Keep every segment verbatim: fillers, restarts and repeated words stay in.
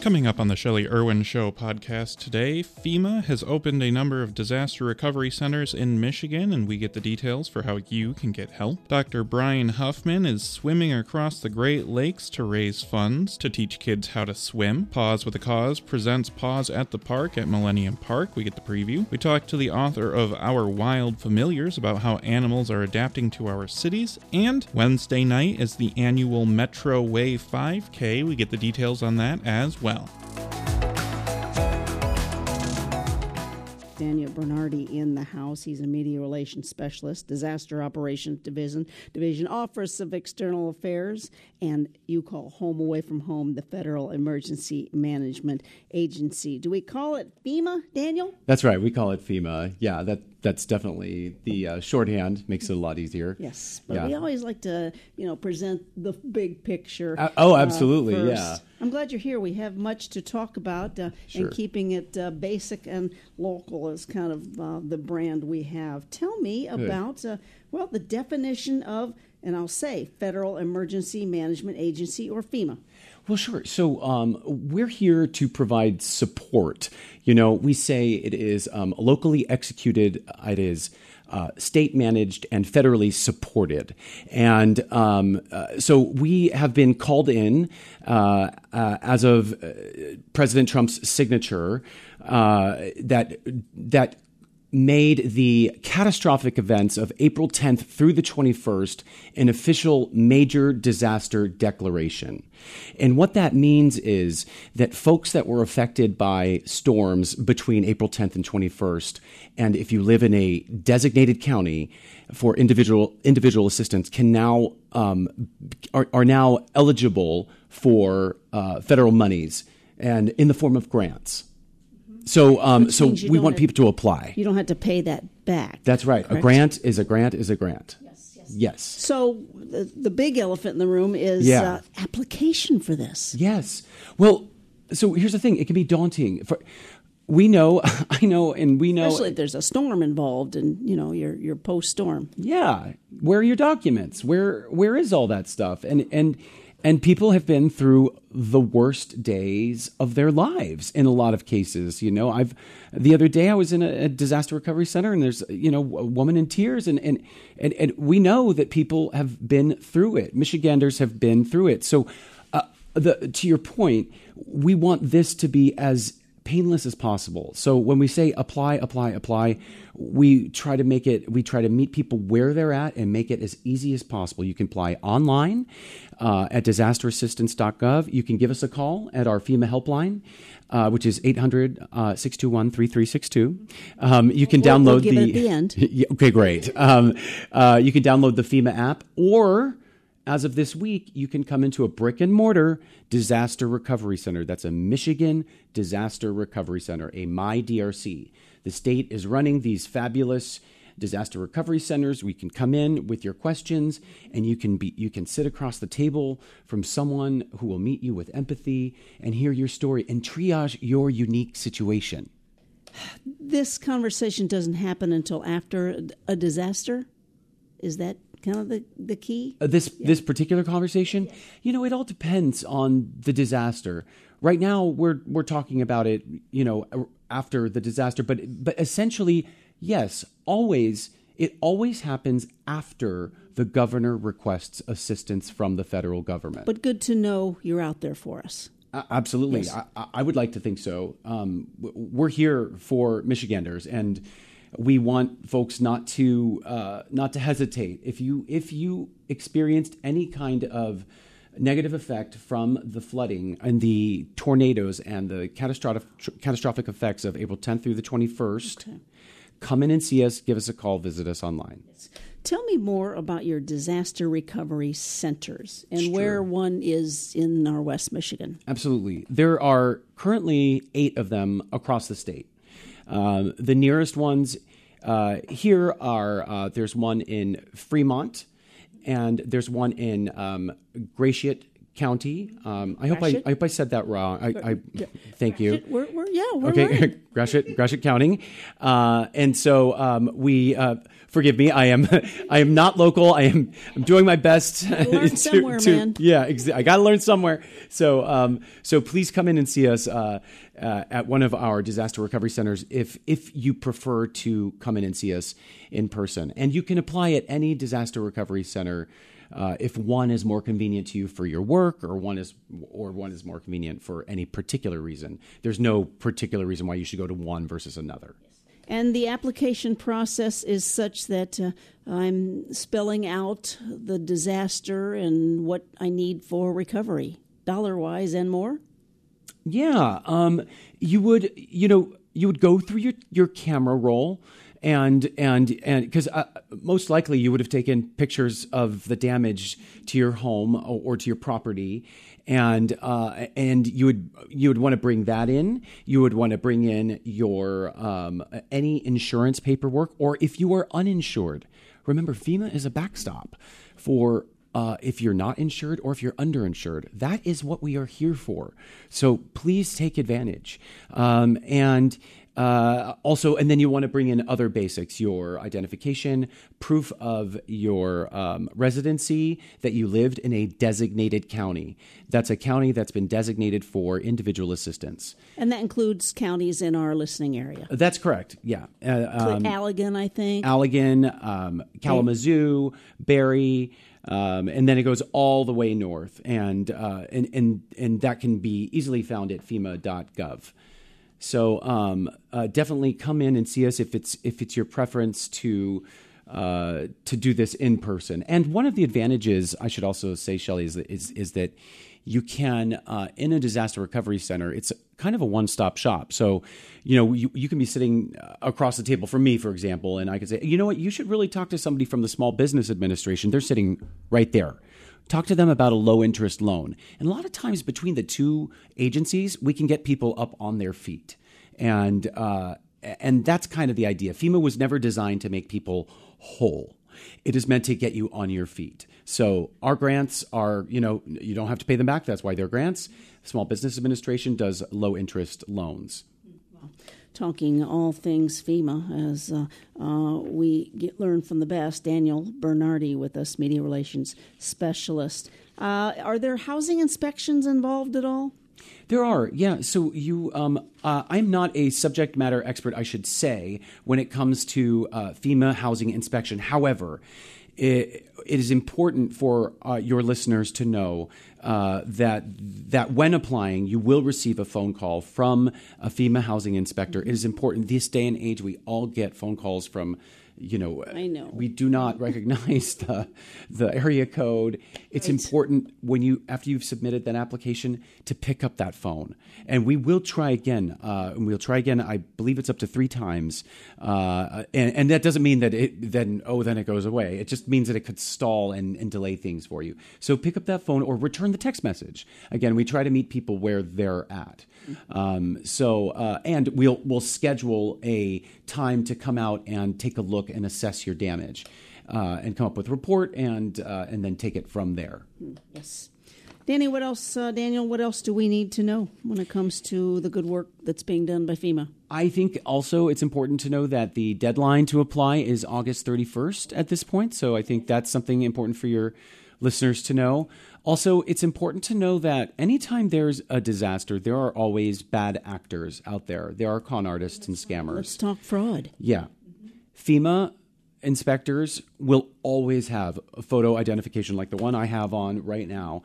Coming up on the Shelley Irwin Show podcast today, FEMA has opened a number of disaster recovery centers in Michigan, and we get the details for how you can get help. Doctor Brian Huffman is swimming across the Great Lakes to raise funds to teach kids how to swim. Pause with a Cause presents Pause at the Park at Millennium Park. We get the preview. We talk to the author of Our Wild Familiars about how animals are adapting to our cities. And Wednesday night is the annual Metro Way five K. We get the details on that as well. Daniel Bernardi in the house. He's a media relations specialist, disaster operations division, division Office of External Affairs, and you call home away from home the Federal Emergency Management Agency. Do we call it FEMA, Daniel? That's right. We call it FEMA. Yeah, that that's definitely the uh, shorthand. Makes it a lot easier. Yes, but yeah. we always like to, you know, present the big picture. Uh, oh, absolutely. Uh, yeah. I'm glad you're here. We have much to talk about, uh, sure. and keeping it uh, basic and local is kind of uh, the brand we have. Tell me Good. about, uh, well, the definition of, and I'll say, Federal Emergency Management Agency, or FEMA. Well, sure. So um, we're here to provide support. You know, we say it is um, locally executed, it is uh, state managed and federally supported. And um, uh, so we have been called in uh, uh, as of uh, President Trump's signature uh, that that made the catastrophic events of April tenth through the twenty-first an official major disaster declaration. And what that means is that folks that were affected by storms between April tenth and twenty-first, and if you live in a designated county for individual individual assistance, can now um, are, are now eligible for uh, federal monies and in the form of grants. So, um, so we want people to apply. You don't have to pay that back. That's right. Correct? A grant is a grant is a grant. Yes, yes. Yes. So the, the big elephant in the room is Yeah. uh, application for this. Yes. Well, so here's the thing. It can be daunting. For, we know, I know, and we know. Especially if there's a storm involved and, you know, your your post-storm. Yeah. Where are your documents? Where Where is all that stuff? And and and people have been through the worst days of their lives in a lot of cases. You know, I've the other day I was in a, a disaster recovery center, and there's, you know, a woman in tears, and and and, and we know that people have been through it. Michiganders have been through it. So, uh, the to your point, we want this to be as painless as possible. So when we say apply, apply, apply, we try to make it, we try to meet people where they're at and make it as easy as possible. You can apply online uh, at disaster assistance dot gov. You can give us a call at our FEMA helpline, uh, which is eight hundred, six two one, three three six two. Um, you can We'll- download we'll give the... it at the end. Yeah, okay, great. Um, uh, you can download the FEMA app, or as of this week, you can come into a brick and mortar disaster recovery center. That's a Michigan Disaster Recovery Center, a MyDRC. The state is running these fabulous disaster recovery centers. We can come in with your questions, and you can be you can sit across the table from someone who will meet you with empathy and hear your story and triage your unique situation. This conversation doesn't happen until after a disaster? Is that kind of the, the key? Uh, this yeah. this particular conversation, yeah. you know, it all depends on the disaster. Right now, we're we're talking about it, you know, after the disaster, but but essentially, yes, always it always happens after the governor requests assistance from the federal government. But good to know you're out there for us. Uh, absolutely, Yes. I, I would like to think so. Um, we're here for Michiganders, and we want folks not to uh, not to hesitate. If you if you experienced any kind of negative effect from the flooding and the tornadoes and the catastrophic catastrophic effects of April tenth through the twenty-first, okay. come in and see us. Give us a call. Visit us online. Yes. Tell me more about your disaster recovery centers and Sure. where one is in our West Michigan. Absolutely, there are currently eight of them across the state. Um, the nearest ones uh, here are, uh, there's one in Fremont, and there's one in um, Gratiot County. Um, I hope I, Gratiot? I hope I said that wrong. I, I thank you. We're, we're, yeah, we're Okay, right. Gratiot, Gratiot County, uh, and so um, we. Uh, forgive me, I am I am not local. I am I'm doing my best. Learn to, somewhere, to, man. Yeah, exa- I got to learn somewhere. So um, so please come in and see us uh, uh, at one of our disaster recovery centers if if you prefer to come in and see us in person, and you can apply at any disaster recovery center. Uh, if one is more convenient to you for your work, or one is, or one is more convenient for any particular reason, there's no particular reason why you should go to one versus another. And the application process is such that uh, I'm spelling out the disaster and what I need for recovery, dollar-wise and more? Yeah, um, you would, you know, you would go through your, your camera roll. And and and because uh, most likely you would have taken pictures of the damage to your home or, or to your property, and uh, and you would you would want to bring that in. You would want to bring in your um, any insurance paperwork, or if you are uninsured. Remember, FEMA is a backstop for. Uh, if you're not insured or if you're underinsured, that is what we are here for. So please take advantage. Um, and uh, also, and then you want to bring in other basics, your identification, proof of your um, residency, that you lived in a designated county. That's a county that's been designated for individual assistance. And that includes counties in our listening area. That's correct, yeah. Uh, um, Allegan, I think. Allegan, um, Kalamazoo, Barry, Um, and then it goes all the way north, and uh, and and and that can be easily found at FEMA dot gov. So um, uh, definitely come in and see us if it's if it's your preference to uh, to do this in person. And one of the advantages, I should also say, Shelley, is is, is that you can uh, in a disaster recovery center. It's kind of a one-stop shop. So, you know, you, you can be sitting across the table from me, for example, and I could say, you know what, you should really talk to somebody from the Small Business Administration. They're sitting right there. Talk to them about a low-interest loan. And a lot of times between the two agencies, we can get people up on their feet. And uh, and that's kind of the idea. FEMA was never designed to make people whole. It is meant to get you on your feet. So our grants are, you know, you don't have to pay them back. That's why they're grants. Small Business Administration does low-interest loans. Talking all things FEMA, as uh, uh, we get, learn from the best, Daniel Bernardi with us, Media Relations Specialist. Uh, are there housing inspections involved at all? There are, yeah. So you, um, uh, I'm not a subject matter expert, I should say, when it comes to uh, FEMA housing inspection. However, it, it is important for uh, your listeners to know uh, that that when applying, you will receive a phone call from a FEMA housing inspector. It is important. This day and age, we all get phone calls from, you know, I know. we do not recognize the the area code. It's Right. important when you, after you've submitted that application, to pick up that phone. And we will try again. Uh, and we'll try again. I believe it's up to three times. Uh, and, and that doesn't mean that it then, oh, then it goes away. It just means that it could stall and, and delay things for you. So pick up that phone or return the text message. Again, we try to meet people where they're at. Um, so, uh, and we'll we'll schedule a time to come out and take a look and assess your damage, uh, and come up with a report and uh, and then take it from there. Yes. Danny, what else, uh, Daniel, what else do we need to know when it comes to the good work that's being done by FEMA? I think also it's important to know that the deadline to apply is August thirty-first at this point. So I think that's something important for your listeners to know. Also, it's important to know that anytime there's a disaster, there are always bad actors out there. There are con artists and scammers. Let's talk fraud. Yeah. FEMA inspectors will always have a photo identification like the one I have on right now.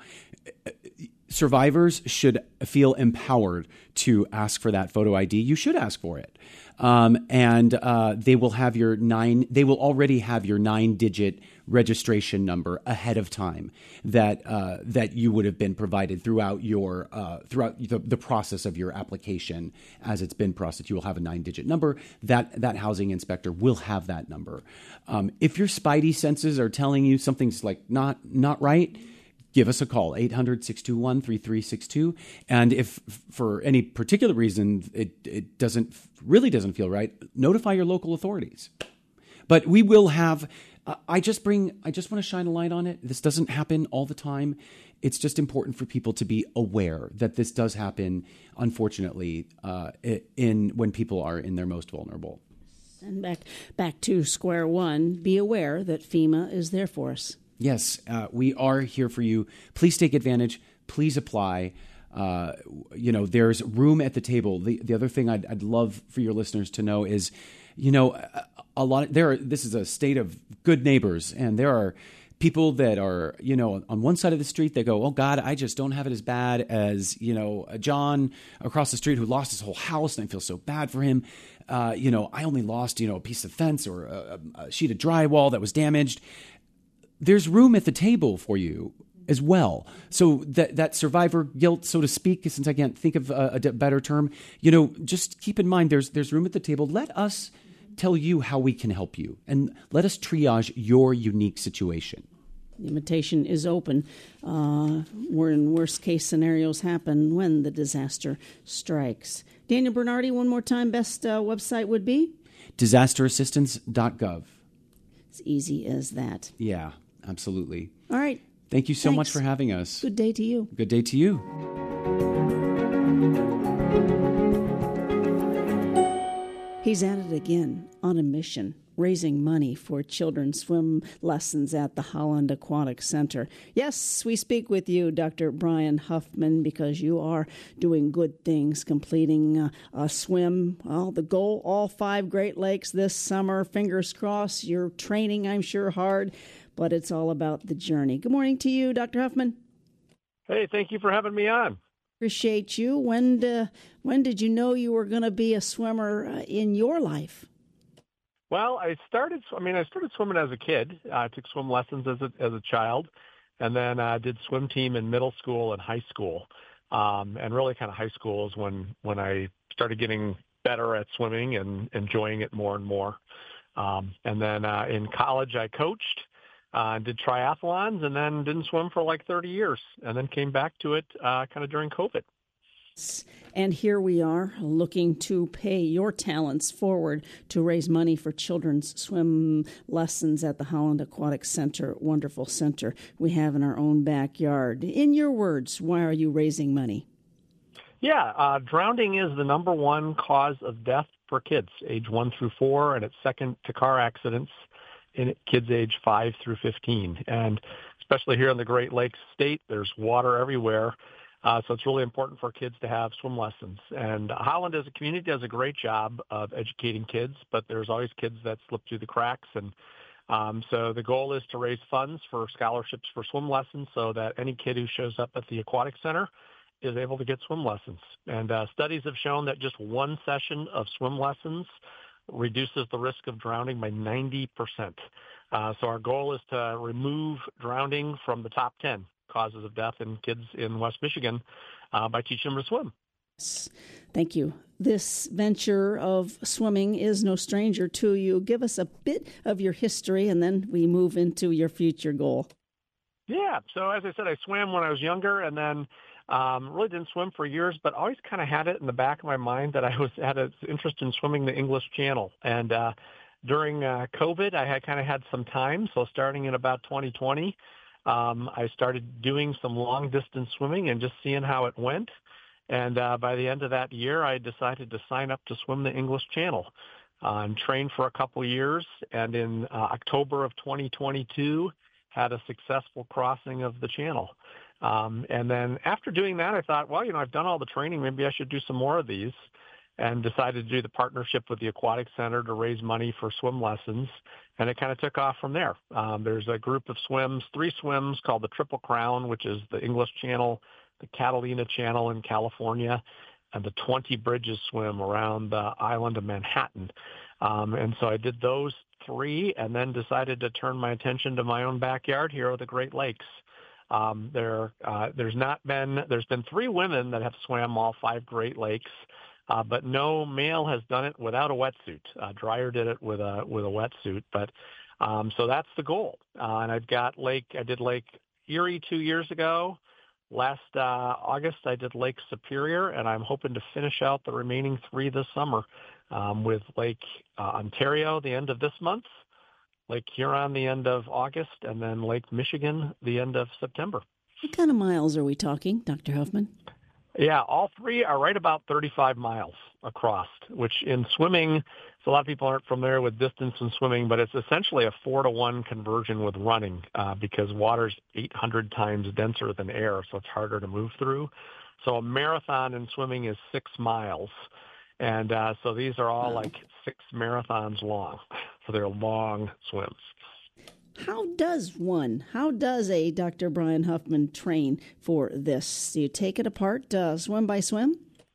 Survivors should feel empowered to ask for that photo I D. You should ask for it. Um, and uh, they will have your nine, they will already have your nine digit registration number ahead of time that uh, that you would have been provided throughout your uh, throughout the, the process of your application as it's been processed. You will have a nine digit number. That that housing inspector will have that number. Um, if your spidey senses are telling you something's like not not right, give us a call, eight hundred, six two one, three three six two. And if for any particular reason it, it doesn't really doesn't feel right, notify your local authorities. But we will have uh, I just bring, I just want to shine a light on it. This doesn't happen all the time. It's just important for people to be aware that this does happen, unfortunately, uh, in when people are in their most vulnerable. And back back to square one, be aware that FEMA is there for us. Yes, uh, we are here for you. Please take advantage. Please apply. Uh, you know, there's room at the table. The the other thing I'd, I'd love for your listeners to know is, you know, a, a lot. There, are, this is a state of good neighbors, and there are people that are, you know, on one side of the street. They go, "Oh God, I just don't have it as bad as, you know, John across the street who lost his whole house, and I feel so bad for him. Uh, you know, I only lost, you know, a piece of fence or a, a sheet of drywall that was damaged." There's room at the table for you as well. So that that survivor guilt, so to speak, since I can't think of a, a better term, you know, just keep in mind there's there's room at the table. Let us tell you how we can help you, and let us triage your unique situation. The invitation is open. Uh, when worst case scenarios happen when the disaster strikes. Daniel Bernardi, one more time, best uh, website would be? disaster assistance dot gov. It's easy as that. Yeah, absolutely. All right. Thank you so Thanks. much for having us. Good day to you. Good day to you. He's at it again, on a mission, raising money for children's swim lessons at the Holland Aquatic Center. Yes, we speak with you, Doctor Brian Huffman, because you are doing good things, completing uh, a swim. Well, the goal, all five Great Lakes this summer. Fingers crossed. You're training, I'm sure, hard, but it's all about the journey. Good morning to you, Doctor Huffman. Hey, thank you for having me on. Appreciate you. When, uh, when did you know you were going to be a swimmer uh, in your life? Well, I started. I mean, I started swimming as a kid. Uh, I took swim lessons as a as a child, and then I uh, did swim team in middle school and high school. Um, and really, kind of high school is when when I started getting better at swimming and enjoying it more and more. Um, and then uh, in college, I coached uh, and did triathlons, and then didn't swim for like thirty years, and then came back to it uh, kind of during COVID. And here we are looking to pay your talents forward to raise money for children's swim lessons at the Holland Aquatic Center, wonderful center we have in our own backyard. In your words, why are you raising money? Yeah, uh, drowning is the number one cause of death for kids age one through four, and it's second to car accidents in kids age five through fifteen. And especially here in the Great Lakes state, there's water everywhere. Uh, so it's really important for kids to have swim lessons. And Holland as a community does a great job of educating kids, but there's always kids that slip through the cracks. And um, so the goal is to raise funds for scholarships for swim lessons so that any kid who shows up at the Aquatic Center is able to get swim lessons. And uh, studies have shown that just one session of swim lessons reduces the risk of drowning by ninety percent. Uh, so our goal is to remove drowning from the top ten causes of death in kids in West Michigan uh, by teaching them to swim. Thank you. This venture of swimming is no stranger to you. Give us a bit of your history, and then we move into your future goal. Yeah. So as I said, I swam when I was younger, and then um, really didn't swim for years, but always kind of had it in the back of my mind that I was had an interest in swimming the English Channel. And uh, during uh, COVID, I had kind of had some time. So starting in about twenty twenty, Um, I started doing some long-distance swimming and just seeing how it went. And uh, by the end of that year, I decided to sign up to swim the English Channel uh, and trained for a couple years. And in uh, October of twenty twenty-two, had a successful crossing of the channel. Um, and then after doing that, I thought, well, you know, I've done all the training. Maybe I should do some more of these. And decided to do the partnership with the Aquatic Center to raise money for swim lessons. And it kind of took off from there. Um, there's a group of swims, three swims called the Triple Crown, which is the English Channel, the Catalina Channel in California, and the twenty Bridges swim around the island of Manhattan. Um, and so I did those three and then decided to turn my attention to my own backyard here at the Great Lakes. Um, there, uh, there's not been, there's been three women that have swam all five Great Lakes. Uh, but no male has done it without a wetsuit. Uh, Dreyer did it with a with a wetsuit, but um, so that's the goal. Uh, and I've got Lake. I did Lake Erie two years ago. Last uh, August, I did Lake Superior, and I'm hoping to finish out the remaining three this summer um, with Lake uh, Ontario the end of this month, Lake Huron the end of August, and then Lake Michigan the end of September. What kind of miles are we talking, Doctor Huffman? Yeah, all three are right about thirty-five miles across, which in swimming, so a lot of people aren't familiar with distance in swimming, but it's essentially a four to one conversion with running uh, because water's eight hundred times denser than air, so it's harder to move through. So a marathon in swimming is six miles. And uh, so these are all Wow. like six marathons long. So they're long swims. How does one, how does a Doctor Brian Huffman train for this? Do you take it apart uh, swim by swim?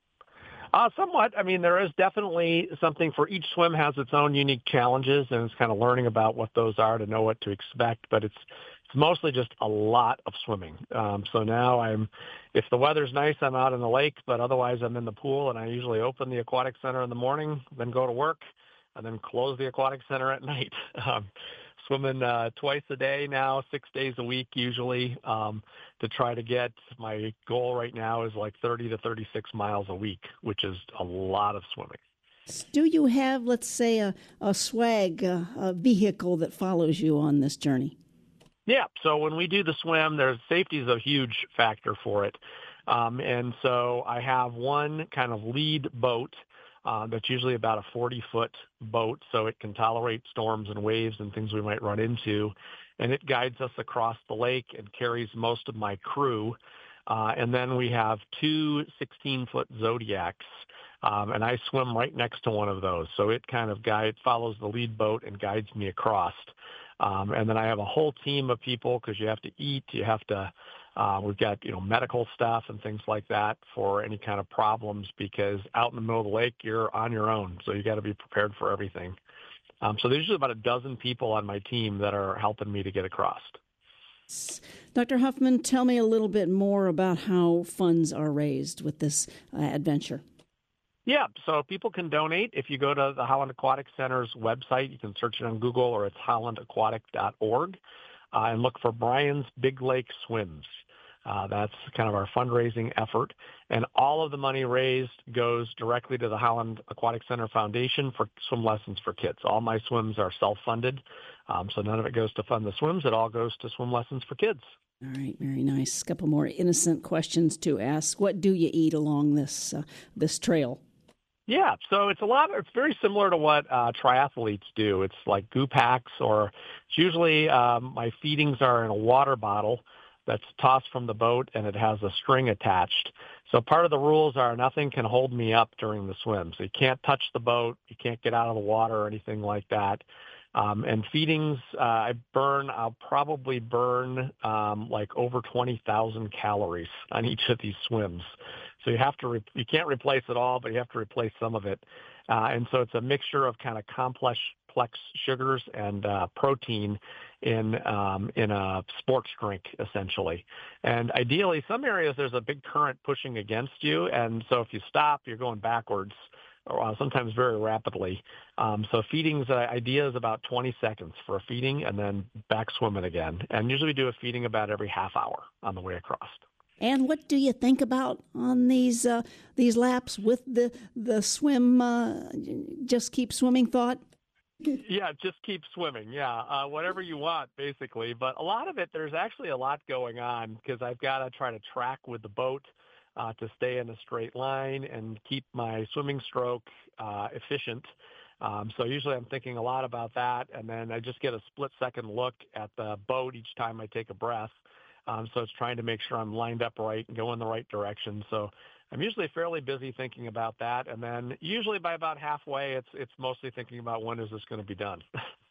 Uh, somewhat. I mean, there is definitely something for each swim has its own unique challenges, and it's kind of learning about what those are to know what to expect. But it's it's mostly just a lot of swimming. Um, so now I'm, if the weather's nice, I'm out in the lake, but otherwise I'm in the pool, and I usually open the aquatic center in the morning, then go to work, and then close the aquatic center at night. Um, swimming uh, twice a day now, six days a week usually, um, to try to get, my goal right now is like thirty to thirty-six miles a week, which is a lot of swimming. Do you have, let's say, a, a swag, uh, a vehicle that follows you on this journey? Yeah, so when we do the swim, there's safety is a huge factor for it. Um, and so I have one kind of lead boat uh, that's usually about a forty-foot boat, so it can tolerate storms and waves and things we might run into. And it guides us across the lake and carries most of my crew. Uh, and then we have two sixteen-foot Zodiacs, um, and I swim right next to one of those. So it kind of guides, follows the lead boat and guides me across. Um, and then I have a whole team of people because you have to eat, you have to, uh, we've got, you know, medical stuff and things like that for any kind of problems because out in the middle of the lake, you're on your own. So you got to be prepared for everything. Um, so there's usually about a dozen people on my team that are helping me to get across. Doctor Huffman, tell me a little bit more about how funds are raised with this uh, adventure. Yeah, so people can donate. If you go to the Holland Aquatic Center's website, you can search it on Google or it's holland aquatic dot org uh, and look for Brian's Big Lake Swims. Uh, that's kind of our fundraising effort. And all of the money raised goes directly to the Holland Aquatic Center Foundation for swim lessons for kids. All my swims are self-funded, um, so none of it goes to fund the swims. It all goes to swim lessons for kids. All right, very nice. A couple more innocent questions to ask. What do you eat along this uh, this trail? Yeah, so it's a lot. It's very similar to what uh, triathletes do. It's like goo packs, or it's usually um, my feedings are in a water bottle that's tossed from the boat, and it has a string attached. So part of the rules are nothing can hold me up during the swim. So you can't touch the boat, you can't get out of the water or anything like that. Um, and feedings, uh, I burn, I'll probably burn um, like over twenty thousand calories on each of these swims. So you have to, re- you can't replace it all, but you have to replace some of it. Uh, and so it's a mixture of kind of complex plex sugars and uh, protein in um, in a sports drink, essentially. And ideally, some areas there's a big current pushing against you, and so if you stop, you're going backwards, or uh, sometimes very rapidly. Um, so feeding's uh, idea is about twenty seconds for a feeding, and then back swimming again. And usually we do a feeding about every half hour on the way across. And what do you think about on these uh, these laps with the the swim? Uh, just keep swimming thought. Yeah, just keep swimming. Yeah, uh, whatever you want, basically. But a lot of it, there's actually a lot going on because I've got to try to track with the boat uh, to stay in a straight line and keep my swimming stroke uh, efficient. Um, so usually I'm thinking a lot about that, and then I just get a split-second look at the boat each time I take a breath. Um, so it's trying to make sure I'm lined up right and go in the right direction. So I'm usually fairly busy thinking about that, and then usually by about halfway, it's it's mostly thinking about when is this going to be done.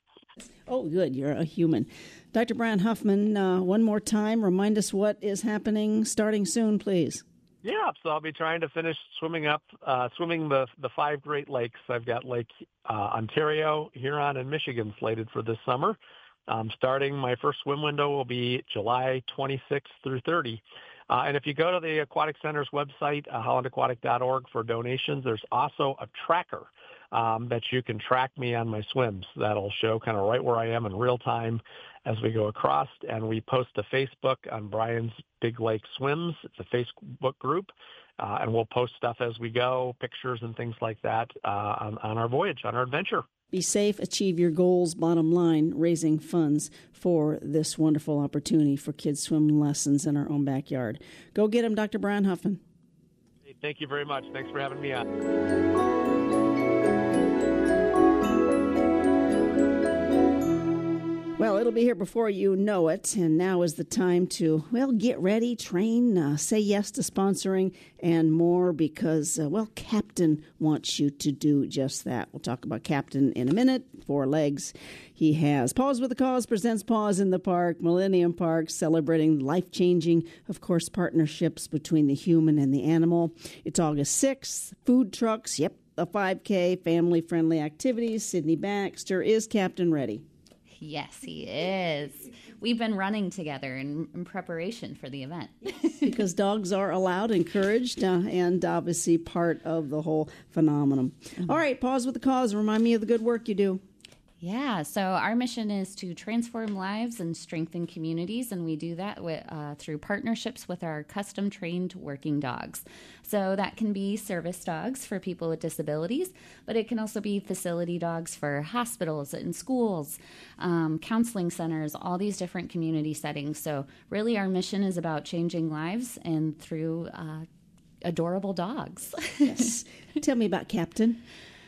Oh, good. You're a human. Doctor Brian Huffman, uh, one more time, remind us what is happening starting soon, please. Yeah, so I'll be trying to finish swimming up, uh, swimming the the five Great Lakes. I've got Lake uh, Ontario, Huron, and Michigan slated for this summer. Um, starting, my first swim window will be July twenty-sixth through thirtieth. Uh, and if you go to the Aquatic Center's website, uh, holland aquatic dot org, for donations, there's also a tracker um, that you can track me on my swims. That'll show kind of right where I am in real time as we go across. And we post to Facebook on Brian's Big Lake Swims. It's a Facebook group. Uh, and we'll post stuff as we go, pictures and things like that uh, on, on our voyage, on our adventure. Be safe, achieve your goals, bottom line, raising funds for this wonderful opportunity for kids swimming lessons in our own backyard. Go get them, Doctor Brian Huffman. Hey, thank you very much. Thanks for having me on. Well, it'll be here before you know it, and now is the time to, well, get ready, train, uh, say yes to sponsoring, and more because, uh, well, Captain wants you to do just that. We'll talk about Captain in a minute. Four legs. He has Paws with a Cause presents Paws in the Park, Millennium Park, celebrating life-changing, of course, partnerships between the human and the animal. It's August sixth. Food trucks, yep, a five K, family-friendly activities. Sydney Baxter, is Captain ready? Yes, he is. We've been running together in, in preparation for the event. Because dogs are allowed, encouraged, uh, and obviously part of the whole phenomenon. Mm-hmm. All right, Pause with the Cause. Remind me of the good work you do. Yeah, so our mission is to transform lives and strengthen communities, and we do that with, uh, through partnerships with our custom-trained working dogs. So that can be service dogs for people with disabilities, but it can also be facility dogs for hospitals and schools, um, counseling centers, all these different community settings. So really our mission is about changing lives and through uh, adorable dogs. Yes. Tell me about Captain.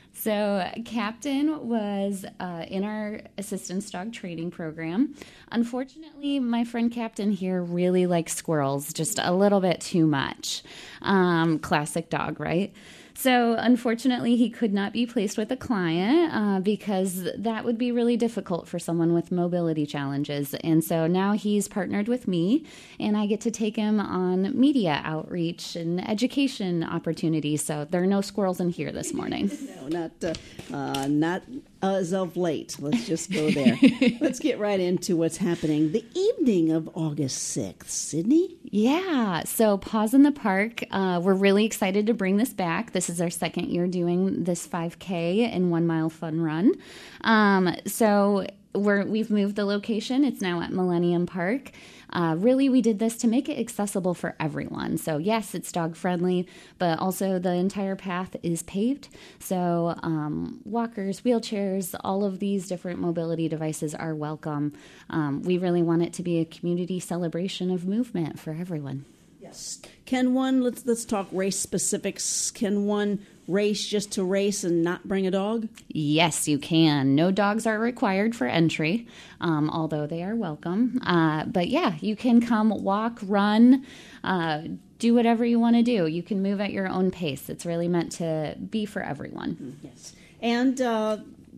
So Captain was uh, in our assistance dog training program. Unfortunately, my friend Captain here really likes squirrels, just a little bit too much. Um, classic dog, right? So unfortunately, he could not be placed with a client uh, because that would be really difficult for someone with mobility challenges. And so now he's partnered with me, and I get to take him on media outreach and education opportunities. So there are no squirrels in here this morning. No, not uh, uh, not as of late. Let's just go there. Let's get right into what's happening the evening of August sixth. Sydney? Yeah, so Paws in the Park. Uh, we're really excited to bring this back. This is our second year doing this five K and one mile fun run. Um, so we're, we've moved the location. It's now at Millennium Park. Uh, really, we did this to make it accessible for everyone. So yes, it's dog friendly, but also the entire path is paved. So um, walkers, wheelchairs, all of these different mobility devices are welcome. Um, we really want it to be a community celebration of movement for everyone. Yes. Can one, let's let's talk race specifics. Can one race just to race and not bring a dog? Yes, you can. No dogs are required for entry, um, although they are welcome. Uh, but yeah, you can come walk, run, uh, do whatever you want to do. You can move at your own pace. It's really meant to be for everyone. Yes. And uh,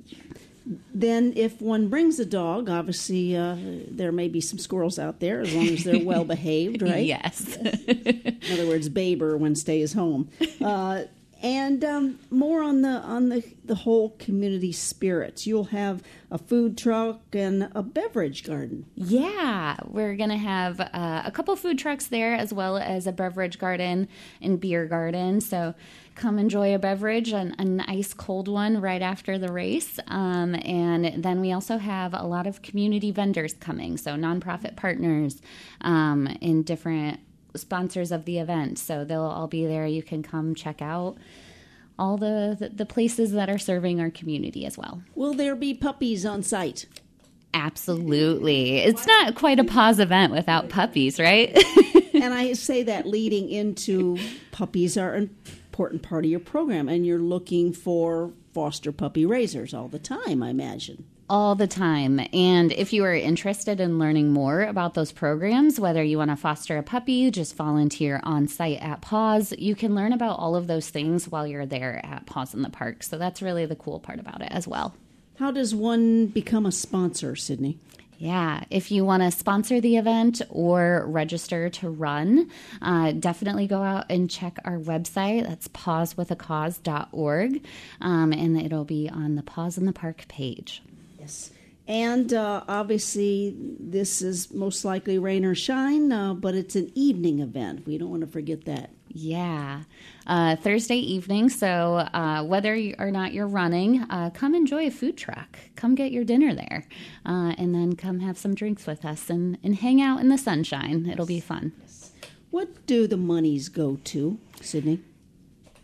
then if one brings a dog, obviously uh, there may be some squirrels out there as long as they're well behaved, right? Yes. In other words, Baber when stays home. Uh, and um, more on the on the, the whole community spirit. You'll have a food truck and a beverage garden. Yeah, we're going to have uh, a couple food trucks there as well as a beverage garden and beer garden. So come enjoy a beverage, an, a nice cold one right after the race. Um, and then we also have a lot of community vendors coming, so nonprofit partners um, and different sponsors of the event. So they'll all be there. You can come check out all the, the, the places that are serving our community as well. Will there be puppies on site? Absolutely. It's not quite a Paws event without puppies, right? And I say that leading into puppies are an important part of your program, and you're looking for foster puppy raisers all the time, I imagine. All the time. And if you are interested in learning more about those programs, whether you want to foster a puppy, just volunteer on site at Paws, you can learn about all of those things while you're there at Paws in the Park. So that's really the cool part about it as well. How does one become a sponsor, Sydney? Yeah, if you want to sponsor the event or register to run, uh, definitely go out and check our website. That's paws with a cause dot org, um, and it'll be on the Paws in the Park page. Yes. And uh, obviously, this is most likely rain or shine, uh, but it's an evening event. We don't want to forget that. Yeah. Uh, Thursday evening, so uh, whether you or not you're running, uh, come enjoy a food truck. Come get your dinner there, uh, and then come have some drinks with us and, and hang out in the sunshine. It'll be fun. What do the monies go to, Sydney?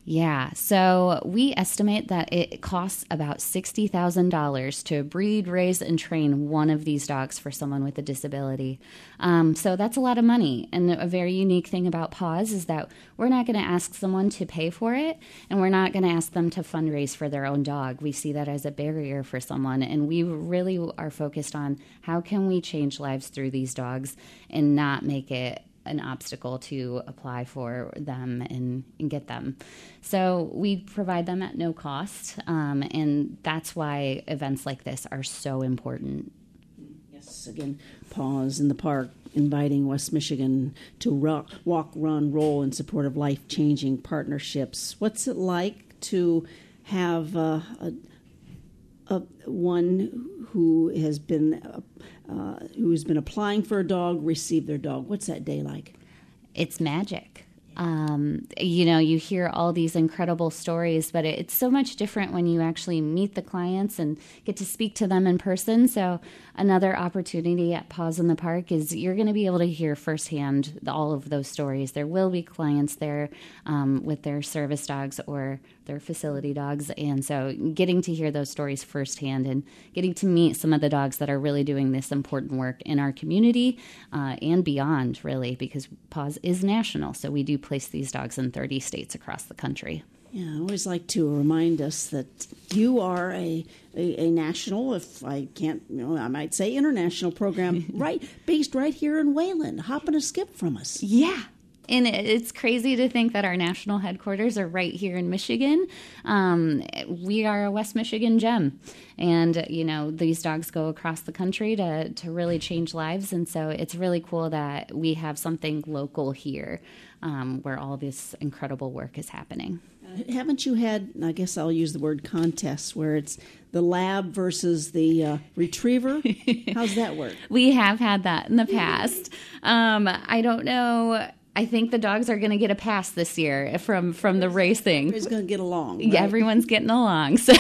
Yeah, so we estimate that it costs about sixty thousand dollars to breed, raise, and train one of these dogs for someone with a disability. Um, so that's a lot of money. And a very unique thing about Paws is that we're not going to ask someone to pay for it, and we're not going to ask them to fundraise for their own dog. We see that as a barrier for someone, and we really are focused on how can we change lives through these dogs and not make it an obstacle to apply for them and, and get them. So we provide them at no cost, um, and that's why events like this are so important. Yes, again, Paws in the Park, inviting West Michigan to ro- walk, run, roll in support of life-changing partnerships. What's it like to have uh, a, a one who has been uh, uh, who's been applying for a dog receive their dog? What's that day like? It's magic. Um, you know, you hear all these incredible stories, but it, it's so much different when you actually meet the clients and get to speak to them in person. So another opportunity at Paws in the Park is you're going to be able to hear firsthand the, all of those stories. There will be clients there um, with their service dogs or their facility dogs. And so getting to hear those stories firsthand and getting to meet some of the dogs that are really doing this important work in our community uh, and beyond, really, because Paws is national. So we do place these dogs in thirty states across the country. Yeah, I always like to remind us that you are a, a, a national, if I can't, you know, I might say international program, right, based right here in Wayland, hopping a skip from us. Yeah. And it's crazy to think that our national headquarters are right here in Michigan. Um, we are a West Michigan gem. And, you know, these dogs go across the country to, to really change lives. And so it's really cool that we have something local here um, where all this incredible work is happening. Uh, haven't you had, I guess I'll use the word contests, where it's the lab versus the uh, retriever? How's that work? We have had that in the past. Um, I don't know. I think the dogs are going to get a pass this year from, from the racing. Everybody's going to get along. Right? Yeah, everyone's getting along. So,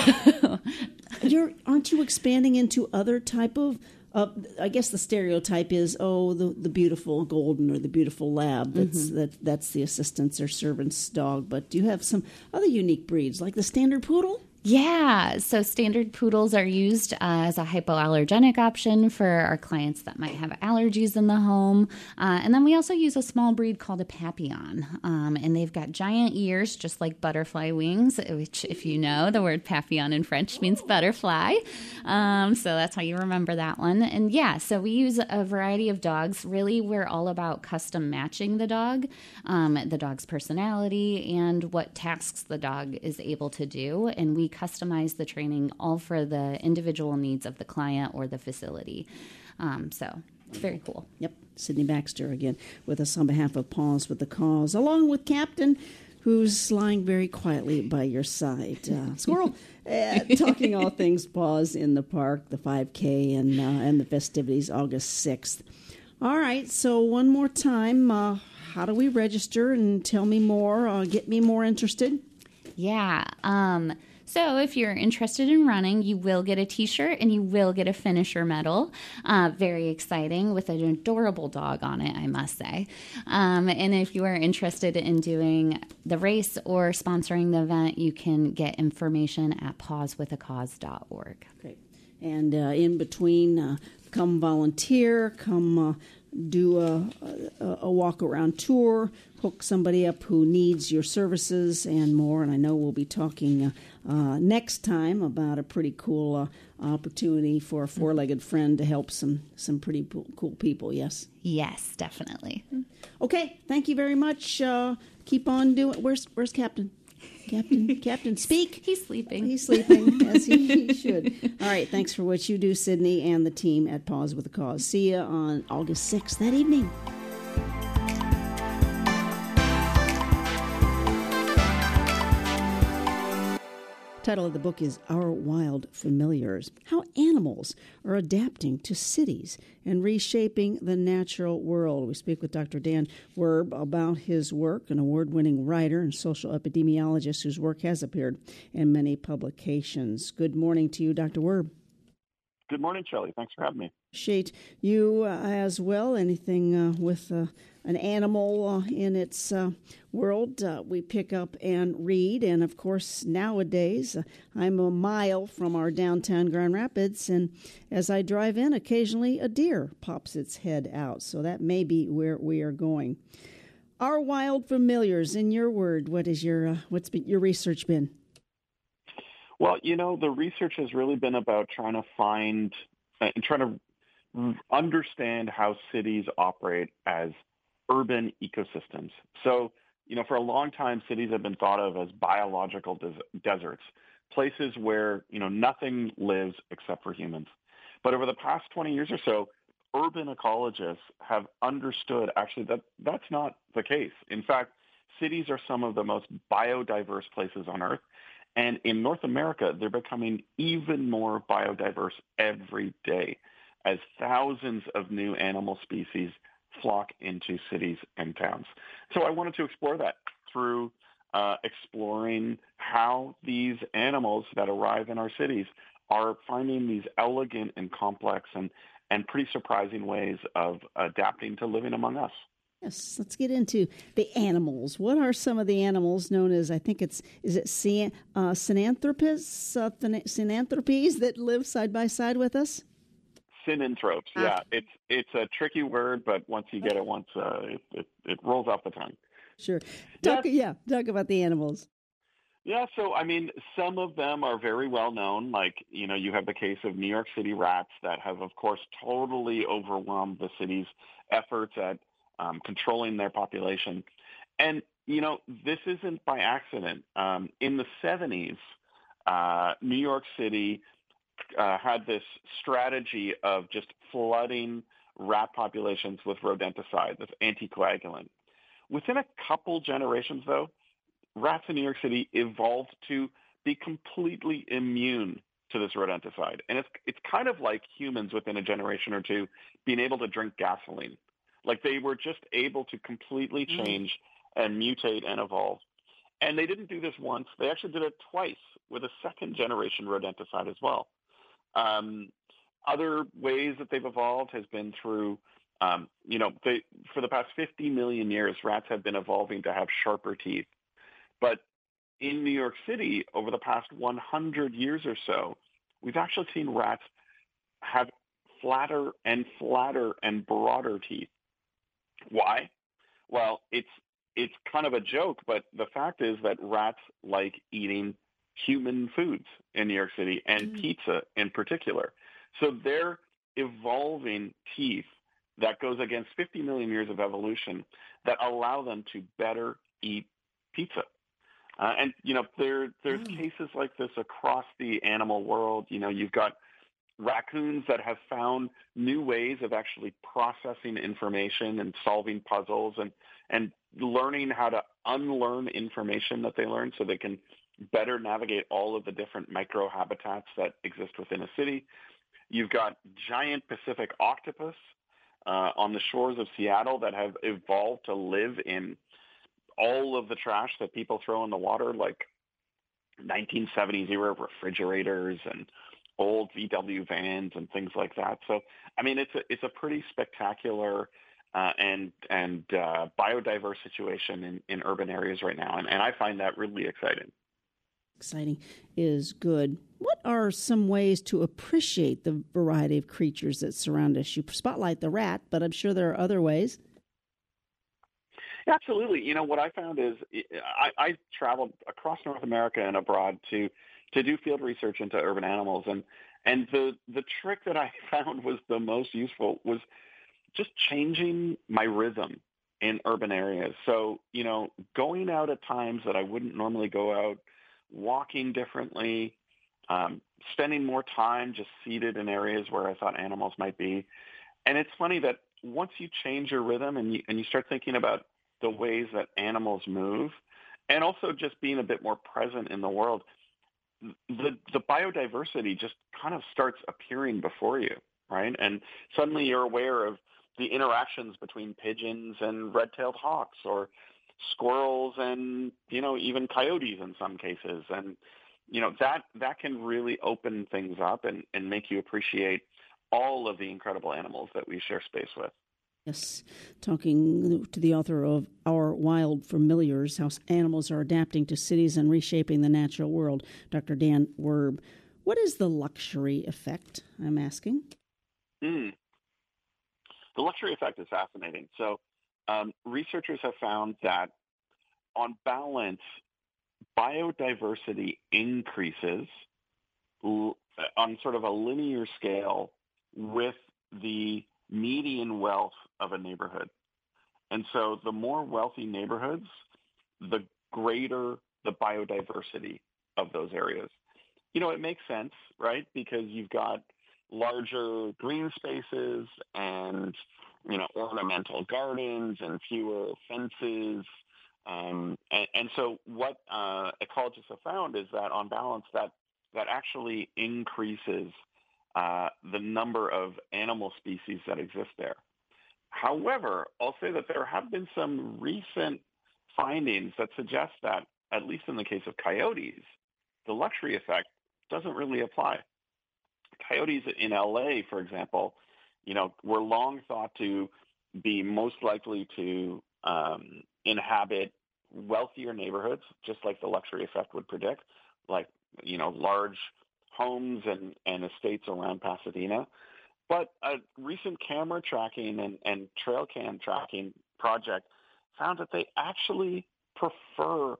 You're, aren't you expanding into other type of? Uh, I guess the stereotype is, oh, the the beautiful golden or the beautiful lab. That's mm-hmm. that that's the assistant's or servant's dog. But do you have some other unique breeds like the standard poodle? Yeah, so standard poodles are used uh, as a hypoallergenic option for our clients that might have allergies in the home. Uh, and then we also use a small breed called a Papillon. Um, and they've got giant ears, just like butterfly wings, which, if you know, the word Papillon in French means butterfly. Um, so that's how you remember that one. And yeah, so we use a variety of dogs. Really, we're all about custom matching the dog, um, the dog's personality, and what tasks the dog is able to do. And we customize the training all for the individual needs of the client or the facility. Um, so it's very cool. Yep. Sydney Baxter again with us on behalf of Paws with the Cause, along with Captain, who's lying very quietly by your side. Uh, squirrel, uh, talking all things Paws in the Park, the five K, and, uh, and the festivities August sixth. All right, so one more time, uh, how do we register? And tell me more, uh, get me more interested. Yeah, um... So if you're interested in running, you will get a T-shirt and you will get a finisher medal. Uh, very exciting, with an adorable dog on it, I must say. Um, and if you are interested in doing the race or sponsoring the event, you can get information at paws with a cause dot org. Great. And uh, in between, uh, come volunteer, come uh, do a, a, a walk-around tour, hook somebody up who needs your services and more. And I know we'll be talking uh, uh, next time about a pretty cool uh, opportunity for a four-legged friend to help some, some pretty cool people, yes? Yes, definitely. Okay, thank you very much. Uh, keep on doing. Where's Where's Captain? Captain, Captain, speak. He's sleeping. He's sleeping, as he, he should. All right, thanks for what you do, Sydney, and the team at Paws with a Cause. See you on August sixth that evening. Title of the book is Our Wild Familiars, How Animals Are Adapting to Cities and Reshaping the Natural World. We speak with Doctor Dan Werb about his work, an award-winning writer and social epidemiologist whose work has appeared in many publications. Good morning to you, Doctor Werb. Good morning, Shelley. Thanks for having me. Appreciate you uh, as well. Anything uh, with uh, an animal uh, in its uh, world, uh, we pick up and read. And of course, nowadays, uh, I'm a mile from our downtown Grand Rapids, and as I drive in, occasionally a deer pops its head out. So that may be where we are going. Our wild familiars, in your word, what is your uh, what's been, your research been? Well, you know, the research has really been about trying to find and uh, trying to understand how cities operate as urban ecosystems. So, you know, for a long time, cities have been thought of as biological des- deserts, places where, you know, nothing lives except for humans. But over the past twenty years or so, urban ecologists have understood actually that that's not the case. In fact, cities are some of the most biodiverse places on Earth. And in North America, they're becoming even more biodiverse every day as thousands of new animal species flock into cities and towns. So I wanted to explore that through uh, exploring how these animals that arrive in our cities are finding these elegant and complex and, and pretty surprising ways of adapting to living among us. Yes, let's get into the animals. What are some of the animals known as, I think it's, is it cyan, uh, synanthropes, uh, synanthropes that live side by side with us? Synanthropes, ah. yeah. It's it's a tricky word, but once you get it once, uh, it, it, it rolls off the tongue. Sure. Talk, yeah. yeah, talk about the animals. Yeah, so, I mean, some of them are very well known. Like, you know, you have the case of New York City rats that have, of course, totally overwhelmed the city's efforts at Um, controlling their population. And, you know, this isn't by accident. Um, in the seventies, uh, New York City uh, had this strategy of just flooding rat populations with rodenticide, this anticoagulant. Within a couple generations, though, rats in New York City evolved to be completely immune to this rodenticide. And it's it's kind of like humans within a generation or two being able to drink gasoline. Like they were just able to completely change mm. and mutate and evolve. And they didn't do this once. They actually did it twice with a second generation rodenticide as well. Um, other ways that they've evolved has been through, um, you know, they, for the past fifty million years, rats have been evolving to have sharper teeth. But in New York City, over the past one hundred years or so, we've actually seen rats have flatter and flatter and broader teeth. Why? Well, it's it's kind of a joke, but the fact is that rats like eating human foods in New York City and mm. pizza in particular. So they're evolving teeth that goes against fifty million years of evolution that allow them to better eat pizza. Uh, and, you know, there there's mm. cases like this across the animal world. You know, you've got raccoons that have found new ways of actually processing information and solving puzzles and, and learning how to unlearn information that they learn so they can better navigate all of the different microhabitats that exist within a city. You've got giant Pacific octopus uh, on the shores of Seattle that have evolved to live in all of the trash that people throw in the water, like nineteen seventies era refrigerators and old V W vans and things like that. So, I mean, it's a it's a pretty spectacular uh, and and uh, biodiverse situation in, in urban areas right now, and, and I find that really exciting. Exciting is good. What are some ways to appreciate the variety of creatures that surround us? You spotlight the rat, but I'm sure there are other ways. Absolutely. You know, what I found is I, I traveled across North America and abroad to to do field research into urban animals. And, and the, the trick that I found was the most useful was just changing my rhythm in urban areas. So, you know, going out at times that I wouldn't normally go out, walking differently, um, spending more time just seated in areas where I thought animals might be. And it's funny that once you change your rhythm and you, and you start thinking about the ways that animals move, and also just being a bit more present in the world, the the biodiversity just kind of starts appearing before you, right? And suddenly you're aware of the interactions between pigeons and red-tailed hawks, or squirrels and, you know, even coyotes in some cases. And, you know, that that can really open things up and, and make you appreciate all of the incredible animals that we share space with. Yes, talking to the author of Our Wild Familiars, How Animals Are Adapting to Cities and Reshaping the Natural World, Doctor Dan Werb. What is the luxury effect, I'm asking? Mm. The luxury effect is fascinating. So um, researchers have found that on balance, biodiversity increases l- on sort of a linear scale with the median wealth of a neighborhood. And so the more wealthy neighborhoods, the greater the biodiversity of those areas. You know, it makes sense, right? Because you've got larger green spaces and, you know, ornamental gardens and fewer fences. Um, and, and so what uh, ecologists have found is that on balance, that, that actually increases uh, the number of animal species that exist there. However, I'll say that there have been some recent findings that suggest that, at least in the case of coyotes, the luxury effect doesn't really apply. Coyotes in L A, for example, you know, were long thought to be most likely to um, inhabit wealthier neighborhoods, just like the luxury effect would predict, like, you know, large homes and, and estates around Pasadena. But a recent camera tracking and, and trail cam tracking project found that they actually prefer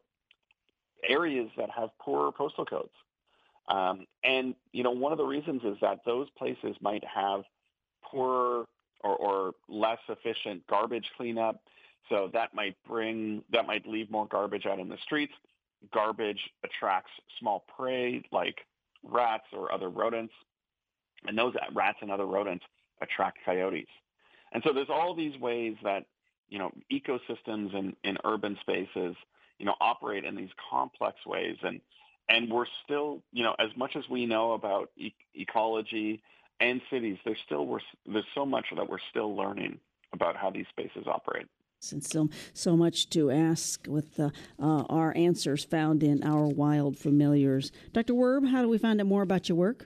areas that have poorer postal codes. Um, and, you know, one of the reasons is that those places might have poorer or, or less efficient garbage cleanup. So that might bring, that might leave more garbage out in the streets. Garbage attracts small prey like rats or other rodents. And those rats and other rodents attract coyotes. And so there's all these ways that, you know, ecosystems in, in urban spaces, you know, operate in these complex ways. And and we're still, you know, as much as we know about e- ecology and cities, there's still we're, there's so much that we're still learning about how these spaces operate. And so, so much to ask with uh, uh, our answers found in Our Wild Familiars. Doctor Werb, how do we find out more about your work?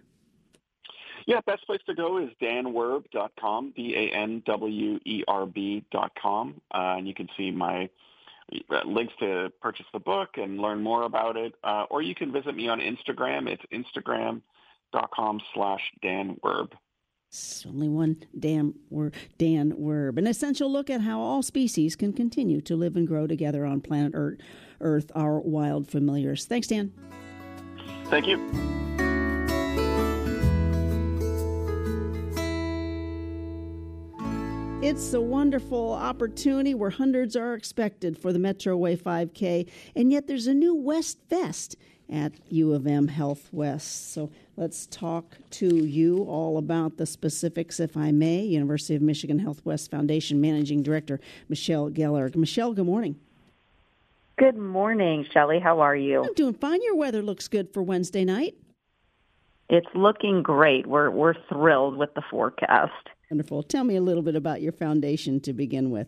Yeah, best place to go is dan werb dot com, D A N W E R B dot com. Uh, and you can see my links to purchase the book and learn more about it. Uh, or you can visit me on Instagram. It's instagram.com slash Dan Werb. It's only one Dan Dan Werb. An essential look at how all species can continue to live and grow together on planet Earth, Earth Our Wild Familiars. Thanks, Dan. Thank you. It's a wonderful opportunity where hundreds are expected for the Metro Way five K, and yet there's a new West Fest at U of M Health West. So let's talk to you all about the specifics, if I may. University of Michigan Health West Foundation Managing Director Michelle Geller. Michelle, good morning. Good morning, Shelley. How are you? I'm doing fine. Your weather looks good for Wednesday night. It's looking great. We're we're thrilled with the forecast. Wonderful. Tell me a little bit about your foundation to begin with.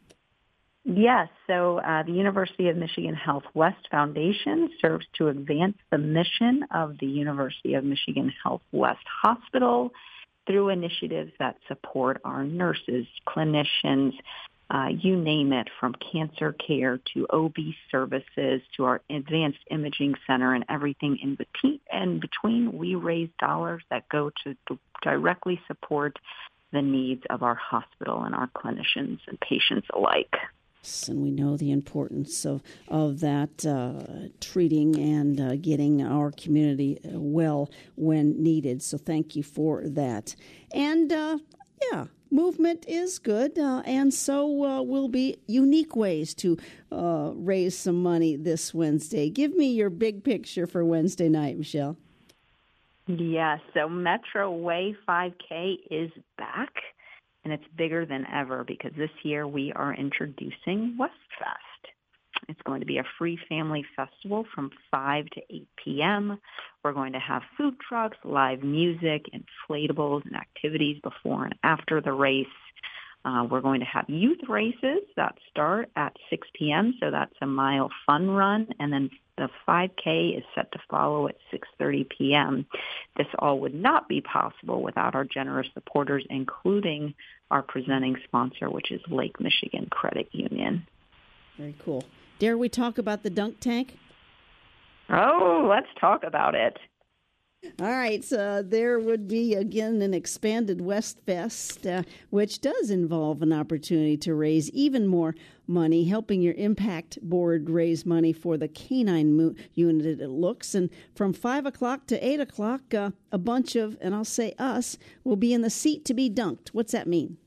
Yes, so uh, the University of Michigan Health West Foundation serves to advance the mission of the University of Michigan Health West Hospital through initiatives that support our nurses, clinicians, uh, you name it, from cancer care to O B services to our advanced imaging center and everything in between. And between, we raise dollars that go to directly support the needs of our hospital and our clinicians and patients alike. And we know the importance of, of that uh, treating and uh, getting our community well when needed. So thank you for that. And, uh, yeah, movement is good, uh, and so uh, will be unique ways to uh, raise some money this Wednesday. Give me your big picture for Wednesday night, Michelle. Yes, so Metro Way five K is back, and it's bigger than ever because this year we are introducing WestFest. It's going to be a free family festival from five to eight p.m. We're going to have food trucks, live music, inflatables, and activities before and after the race. Uh, we're going to have youth races that start at six p.m., so that's a mile fun run, and then the five K is set to follow at six thirty p.m. This all would not be possible without our generous supporters, including our presenting sponsor, which is Lake Michigan Credit Union. Very cool. Dare we talk about the dunk tank? Oh, let's talk about it. All right, so there would be, again, an expanded West Fest, uh, which does involve an opportunity to raise even more money, helping your impact board raise money for the canine mo- unit, it looks. And from five o'clock to eight o'clock, uh, a bunch of, and I'll say us, will be in the seat to be dunked. What's that mean?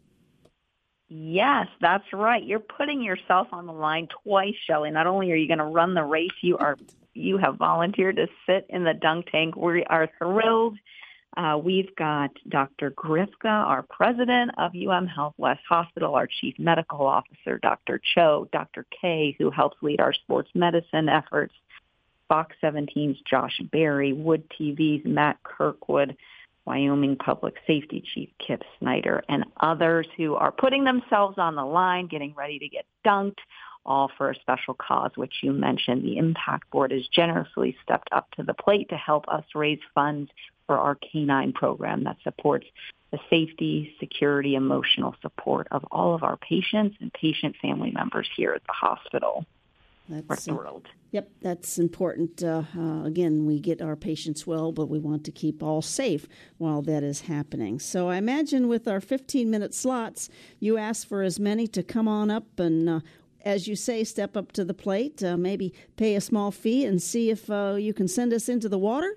Yes, that's right. You're putting yourself on the line twice, Shelley. Not only are you going to run the race, you are you have volunteered to sit in the dunk tank. We are thrilled. Uh, we've got Doctor Grifka, our president of U M Health West Hospital, our chief medical officer, Doctor Cho, Doctor K, who helps lead our sports medicine efforts, Fox seventeen's Josh Berry, Wood T V's Matt Kirkwood, Wyoming Public Safety Chief Kip Snyder, and others who are putting themselves on the line, getting ready to get dunked, all for a special cause, which you mentioned. The Impact Board has generously stepped up to the plate to help us raise funds for our canine program that supports the safety, security, emotional support of all of our patients and patient family members here at the hospital. That's, We're thrilled. Uh, yep, that's important. Uh, uh, again, we get our patients well, but we want to keep all safe while that is happening. So I imagine with our fifteen-minute slots, you ask for as many to come on up and, uh, as you say, step up to the plate, uh, maybe pay a small fee and see if uh, you can send us into the water?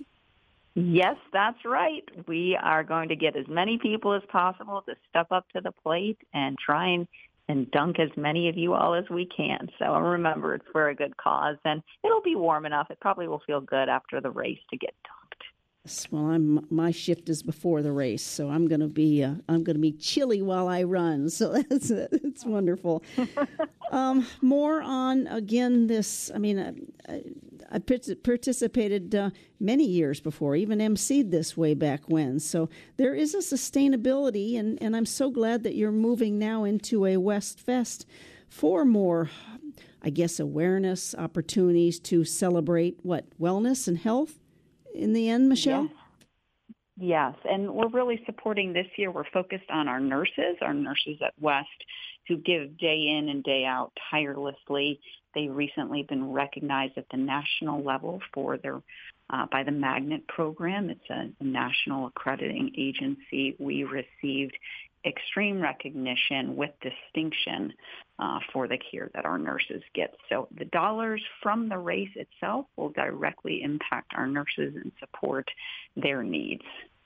Yes, that's right. We are going to get as many people as possible to step up to the plate and try and and dunk as many of you all as we can. So remember, it's for a good cause, and it'll be warm enough. It probably will feel good after the race to get dunked. Yes, well, I'm my shift is before the race, so I'm going to be uh, I'm going to be chilly while I run. So that's it's wonderful. um, more on again this. I mean, I, I participated uh, many years before, even emceed this way back when. So there is a sustainability, and, and I'm so glad that you're moving now into a West Fest for more, I guess, awareness opportunities to celebrate what wellness and health. In the end, Michelle? Yes. Yes, and we're really supporting this year. We're focused on our nurses, our nurses at West, who give day in and day out tirelessly. They've recently been recognized at the national level for their uh, by the Magnet program. It's a, a national accrediting agency. We received extreme recognition with distinction uh, for the care that our nurses get. So the dollars from the race itself will directly impact our nurses and support their needs.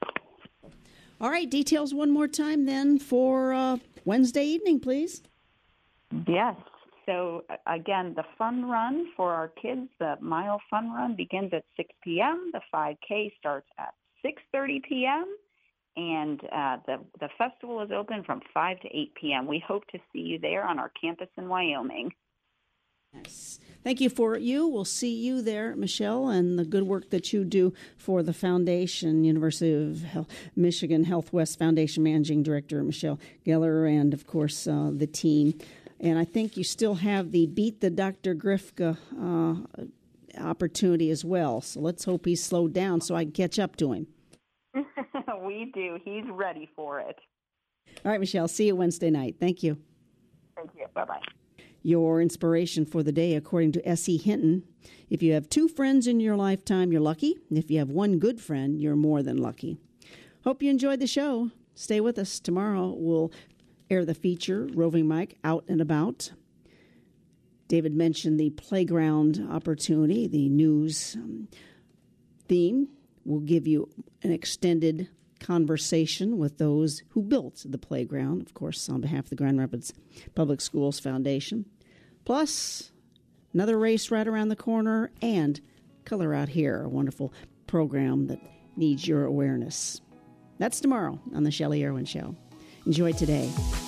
All right, details one more time then for uh, Wednesday evening, please. Yes. So again, the fun run for our kids, the mile fun run begins at six p.m. The five K starts at six thirty p.m. And uh, the, the festival is open from five to eight p.m. We hope to see you there on our campus in Wyoming. Yes. Thank you for you. We'll see you there, Michelle, and the good work that you do for the foundation, University of Health, Michigan Health West Foundation Managing Director Michelle Geller, and, of course, uh, the team. And I think you still have the Beat the Doctor Grifka uh, opportunity as well. So let's hope he's slowed down so I can catch up to him. We do. He's ready for it. All right, Michelle. See you Wednesday night. Thank you. Thank you. Bye-bye. Your inspiration for the day, according to S E. Hinton. If you have two friends in your lifetime, you're lucky. If you have one good friend, you're more than lucky. Hope you enjoyed the show. Stay with us. Tomorrow we'll air the feature, Roving Mike, Out and About. David mentioned the playground opportunity, the news um, theme. We'll give you an extended conversation with those who built the playground, of course, on behalf of the Grand Rapids Public Schools Foundation. Plus, another race right around the corner, and Color Out Here, a wonderful program that needs your awareness. That's tomorrow on the Shelley Irwin Show. Enjoy today.